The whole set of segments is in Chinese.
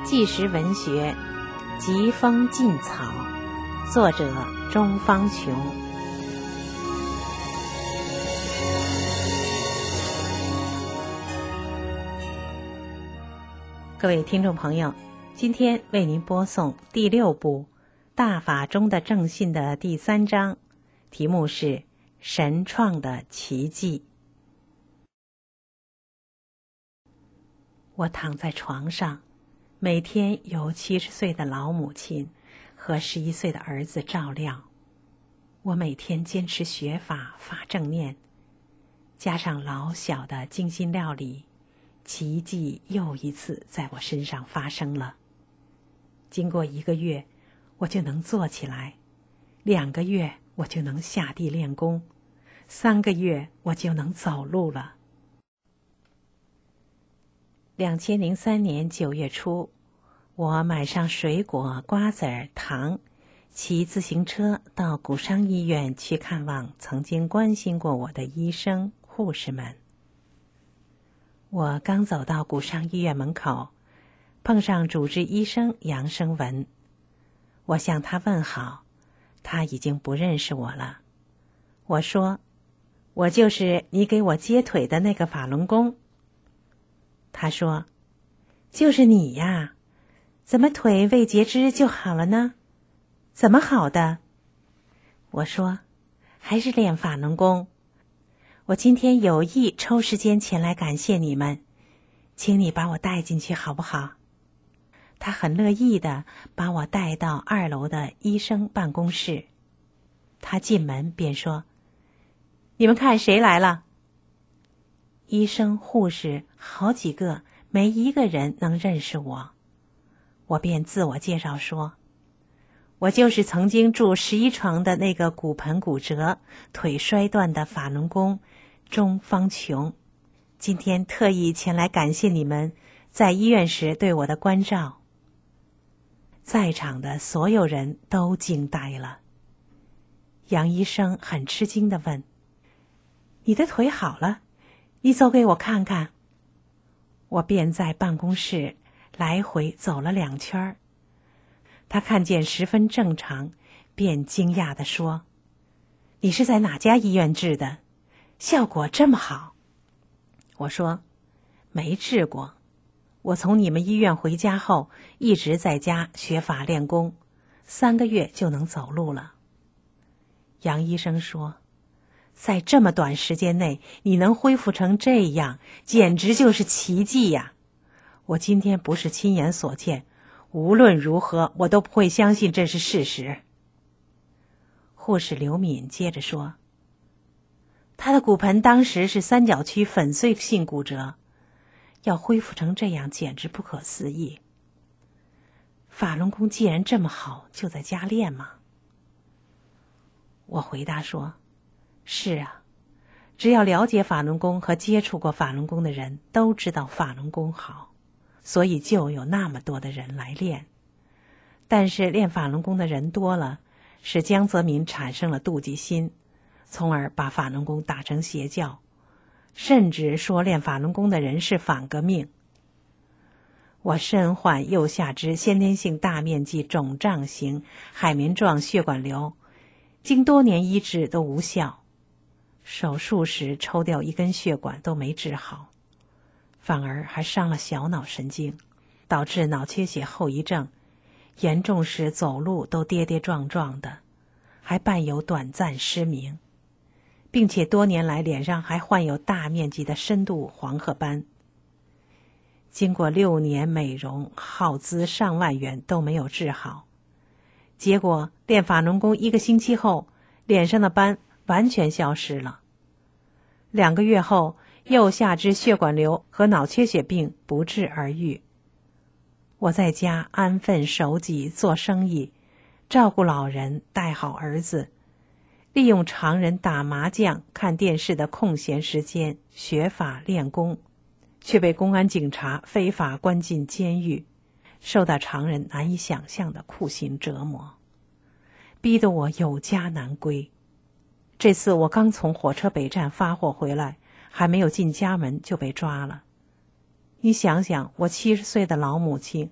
纪实文学《疾风劲草》，作者钟方琼。各位听众朋友，今天为您播送第6部《大法中的正信》的第3章，题目是神创的奇迹。我躺在床上，每天由70岁的老母亲和11岁的儿子照料。我每天坚持学法，发正念，加上老小的精心料理，奇迹又一次在我身上发生了。经过1个月，我就能坐起来；2个月，我就能下地练功；3个月，我就能走路了。2003年9月初，我买上水果、瓜子儿、糖，骑自行车到骨伤医院去看望曾经关心过我的医生、护士们。我刚走到骨伤医院门口，碰上主治医生杨生文。我向他问好，他已经不认识我了。我说：“我就是你给我接腿的那个法轮功。”他说：“就是你呀，怎么腿未截肢就好了呢？怎么好的？”我说：“还是练法轮功。我今天有意抽时间前来感谢你们，请你把我带进去好不好？”他很乐意地把我带到2楼的医生办公室。他进门便说：“你们看谁来了？”医生、护士好几个，没一个人能认识我。我便自我介绍说：“我就是曾经住11床的那个骨盆骨折、腿摔断的法轮功钟方琼，今天特意前来感谢你们在医院时对我的关照。”在场的所有人都惊呆了。杨医生很吃惊地问：“你的腿好了？你走给我看看。”我便在办公室来回走了2圈。他看见十分正常，便惊讶地说：“你是在哪家医院治的？效果这么好？”我说：“没治过，我从你们医院回家后一直在家学法练功，3个月就能走路了。”杨医生说：“在这么短时间内你能恢复成这样，简直就是奇迹呀！我今天不是亲眼所见，无论如何我都不会相信这是事实。”护士刘敏接着说：“他的骨盆当时是3角区粉碎性骨折，要恢复成这样简直不可思议。法轮功既然这么好，就在家练嘛。”我回答说：“是啊，只要了解法轮功和接触过法轮功的人都知道法轮功好，所以就有那么多的人来练。但是练法轮功的人多了，使江泽民产生了妒忌心，从而把法轮功打成邪教，甚至说练法轮功的人是反革命。我身患右下肢先天性大面积肿胀型海绵状血管瘤，经多年医治都无效，手术时抽掉1根血管都没治好，反而还伤了小脑神经，导致脑缺血后遗症，严重时走路都跌跌撞撞的，还伴有短暂失明，并且多年来脸上还患有大面积的深度黄褐斑。经过6年美容，耗资上万元都没有治好。结果练法轮功1个星期后，脸上的斑完全消失了。2个月后，右下肢血管瘤和脑缺血病不治而愈。我在家安分守己做生意，照顾老人，带好儿子，利用常人打麻将、看电视的空闲时间学法练功，却被公安警察非法关进监狱，受到常人难以想象的酷刑折磨，逼得我有家难归。这次我刚从火车北站发货回来，还没有进家门就被抓了。你想想，我70岁的老母亲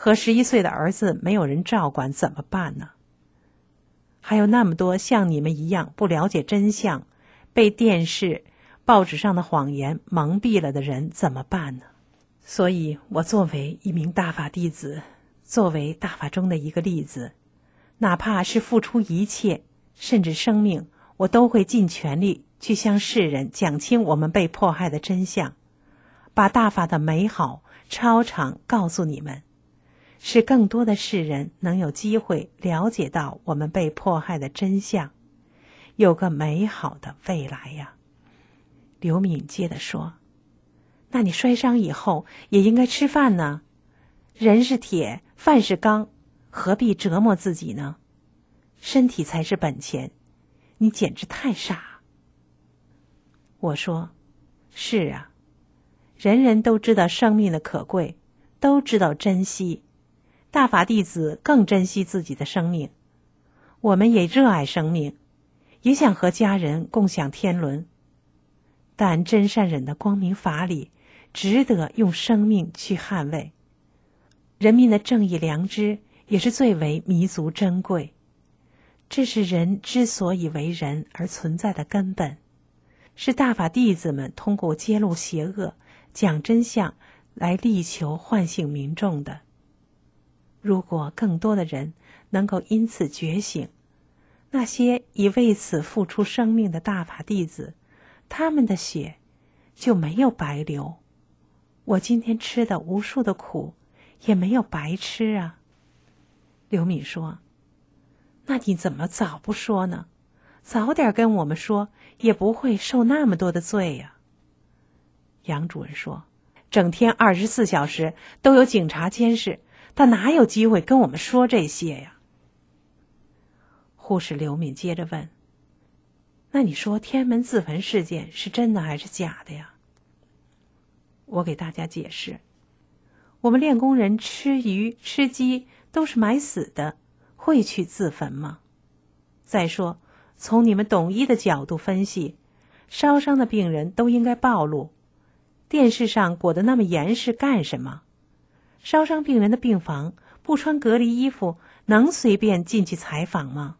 和11岁的儿子没有人照管怎么办呢？还有那么多像你们一样不了解真相，被电视、报纸上的谎言蒙蔽了的人怎么办呢？所以我作为一名大法弟子，作为大法中的一个例子，哪怕是付出一切，甚至生命，我都会尽全力去向世人讲清我们被迫害的真相，把大法的美好超常告诉你们，使更多的世人能有机会了解到我们被迫害的真相，有个美好的未来呀。刘敏接着说，那你摔伤以后也应该吃饭呢，人是铁，饭是钢，何必折磨自己呢？身体才是本钱，你简直太傻。我说，是啊，人人都知道生命的可贵，都知道珍惜，大法弟子更珍惜自己的生命。我们也热爱生命，也想和家人共享天伦，但真善忍的光明法理值得用生命去捍卫。人民的正义良知也是最为弥足珍贵，这是人之所以为人而存在的根本，是大法弟子们通过揭露邪恶、讲真相来力求唤醒民众的。如果更多的人能够因此觉醒，那些已为此付出生命的大法弟子，他们的血就没有白流，我今天吃的无数的苦也没有白吃啊。刘敏说，那你怎么早不说呢？早点跟我们说，也不会受那么多的罪呀。杨主任说，整天24小时都有警察监视，他哪有机会跟我们说这些呀？护士刘敏接着问，那你说天安门自焚事件是真的还是假的呀？我给大家解释，我们练功人吃鱼吃鸡都是买死的，会去自焚吗？再说，从你们懂医的角度分析，烧伤的病人都应该暴露，电视上裹得那么严实干什么？烧伤病人的病房不穿隔离衣服，能随便进去采访吗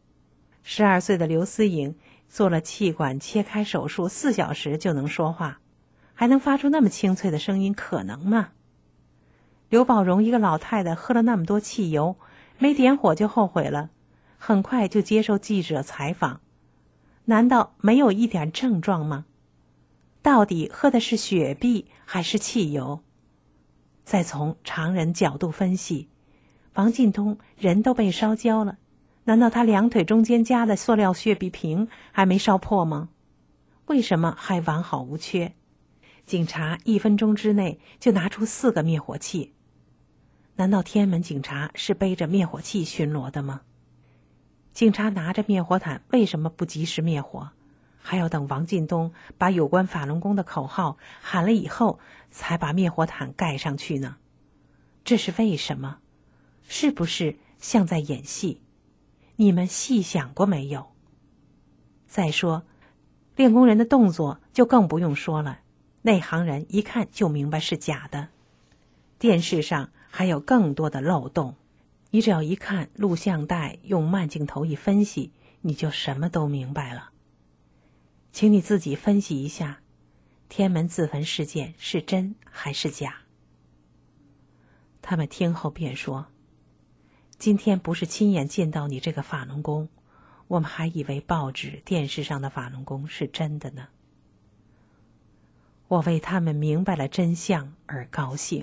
？12岁的刘思颖做了气管切开手术4小时就能说话，还能发出那么清脆的声音，可能吗？刘宝荣一个老太太喝了那么多汽油，没点火就后悔了，很快就接受记者采访，难道没有一点症状吗？到底喝的是雪碧还是汽油？再从常人角度分析，王进东人都被烧焦了，难道他两腿中间夹的塑料血碧瓶还没烧破吗？为什么还完好无缺？警察1分钟之内就拿出4个灭火器，难道天安门警察是背着灭火器巡逻的吗？警察拿着灭火毯为什么不及时灭火，还要等王进东把有关法轮功的口号喊了以后才把灭火毯盖上去呢？这是为什么？是不是像在演戏？你们细想过没有？再说，练功人的动作就更不用说了，内行人一看就明白是假的。电视上还有更多的漏洞，你只要一看录像带，用慢镜头一分析，你就什么都明白了。请你自己分析一下，天安门自焚事件是真还是假？他们听后便说，今天不是亲眼见到你这个法轮功，我们还以为报纸电视上的法轮功是真的呢。我为他们明白了真相而高兴。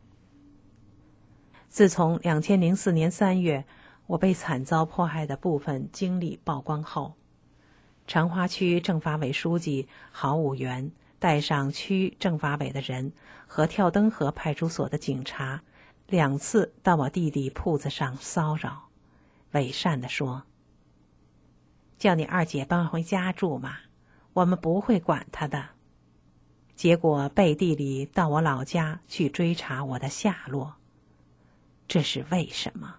自从2004年3月我被惨遭迫害的部分经历曝光后，成华区政法委书记郝武元带上区政法委的人和跳灯河派出所的警察2次到我弟弟铺子上骚扰，伪善地说，叫你二姐搬回家住嘛，我们不会管他的。结果背地里到我老家去追查我的下落，这是为什么？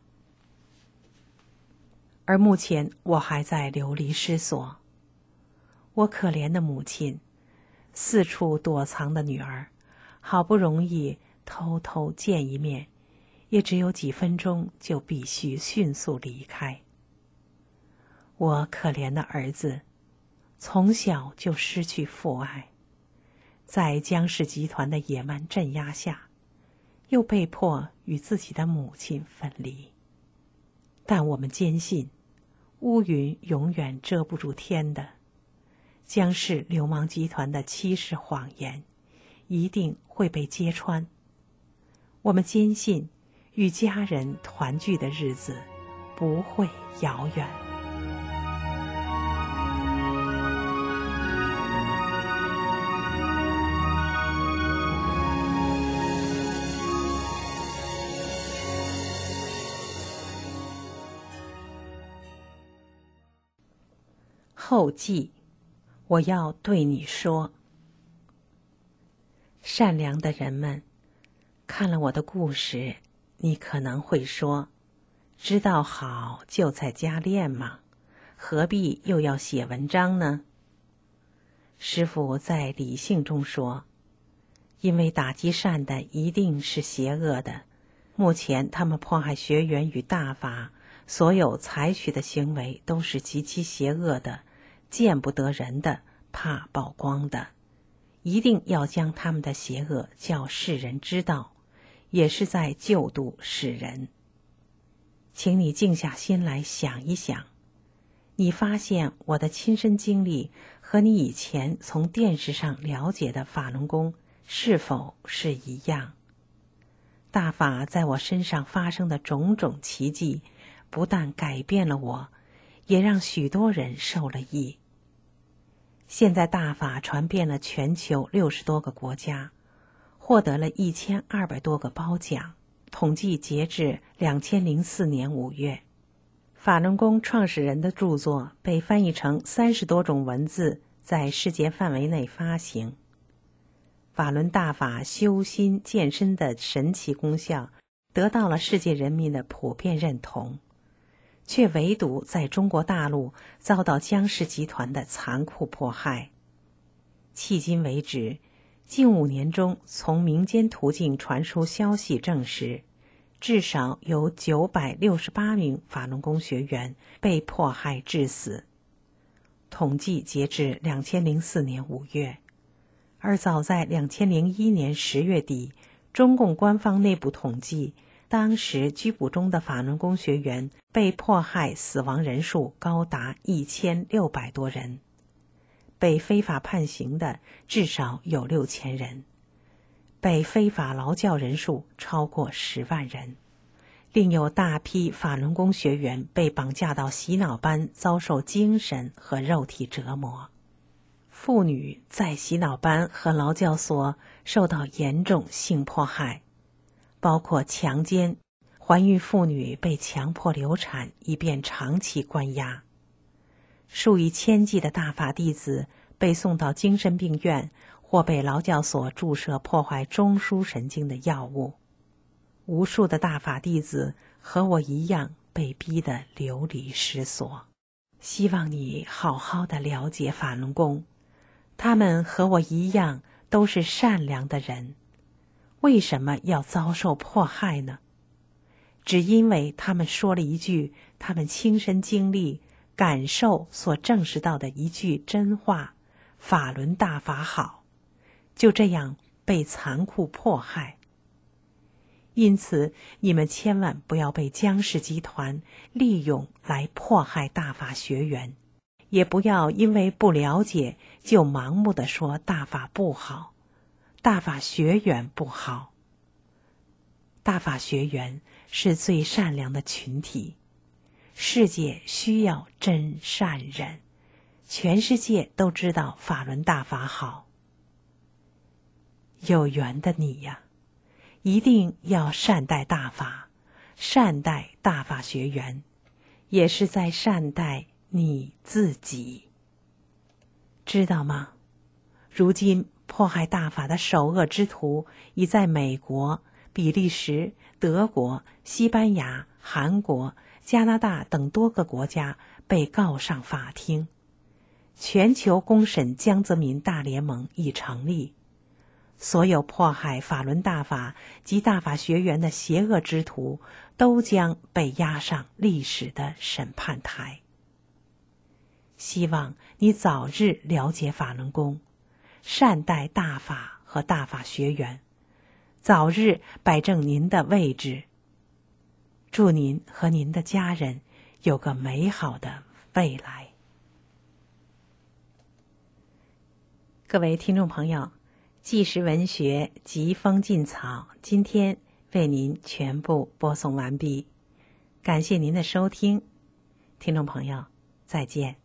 而目前我还在流离失所，我可怜的母亲，四处躲藏的女儿，好不容易偷偷见一面， 也只有几分钟就必须迅速离开。我可怜的儿子，从小就失去父爱，在江氏集团的野蛮镇压下，又被迫与自己的母亲分离。但我们坚信，乌云永远遮不住天的，江氏流氓集团的欺世谎言一定会被揭穿。我们坚信，与家人团聚的日子不会遥远。后记，我要对你说，善良的人们，看了我的故事，你可能会说，知道好就在家练嘛，何必又要写文章呢？师父在理性中说，因为打击善的一定是邪恶的，目前他们迫害学员与大法，所有采取的行为都是极其邪恶的，见不得人的，怕曝光的，一定要将他们的邪恶叫世人知道，也是在救度世人。请你静下心来想一想，你发现我的亲身经历和你以前从电视上了解的法轮功是否是一样？大法在我身上发生的种种奇迹，不但改变了我，也让许多人受了益。现在大法传遍了全球60多个国家，获得了1200多个褒奖。统计截至2004年5月，法轮功创始人的著作被翻译成30多种文字，在世界范围内发行。法轮大法修心健身的神奇功效得到了世界人民的普遍认同，却唯独在中国大陆遭到江氏集团的残酷迫害。迄今为止，近5年中从民间途径传出消息证实，至少有968名法轮功学员被迫害致死。统计截至2004年5月，而早在2001年10月底，中共官方内部统计，当时拘捕中的法轮功学员被迫害死亡人数高达1600多人，被非法判刑的至少有6000人，被非法劳教人数超过10万人，另有大批法轮功学员被绑架到洗脑班，遭受精神和肉体折磨。妇女在洗脑班和劳教所受到严重性迫害，包括强奸，怀孕妇女被强迫流产以便长期关押。数以千计的大法弟子被送到精神病院，或被劳教所注射破坏中枢神经的药物。无数的大法弟子和我一样被逼得流离失所。希望你好好的了解法轮功，他们和我一样都是善良的人，为什么要遭受迫害呢？只因为他们说了一句他们亲身经历、感受所证实到的一句真话，法轮大法好，就这样被残酷迫害。因此，你们千万不要被江氏集团利用来迫害大法学员，也不要因为不了解就盲目地说大法不好，大法学员不好。大法学员是最善良的群体，世界需要真善人，全世界都知道法轮大法好。有缘的你呀，一定要善待大法，善待大法学员，也是在善待你自己，知道吗？如今迫害大法的首恶之徒已在美国、比利时、德国、西班牙、韩国、加拿大等多个国家被告上法庭。全球公审江泽民大联盟已成立， 所有迫害法轮大法及大法学员的邪恶之徒都将被押上历史的审判台。希望你早日了解法轮功，善待大法和大法学员，早日摆正您的位置。祝您和您的家人有个美好的未来。各位听众朋友，纪实文学疾风劲草今天为您全部播送完毕，感谢您的收听，听众朋友再见。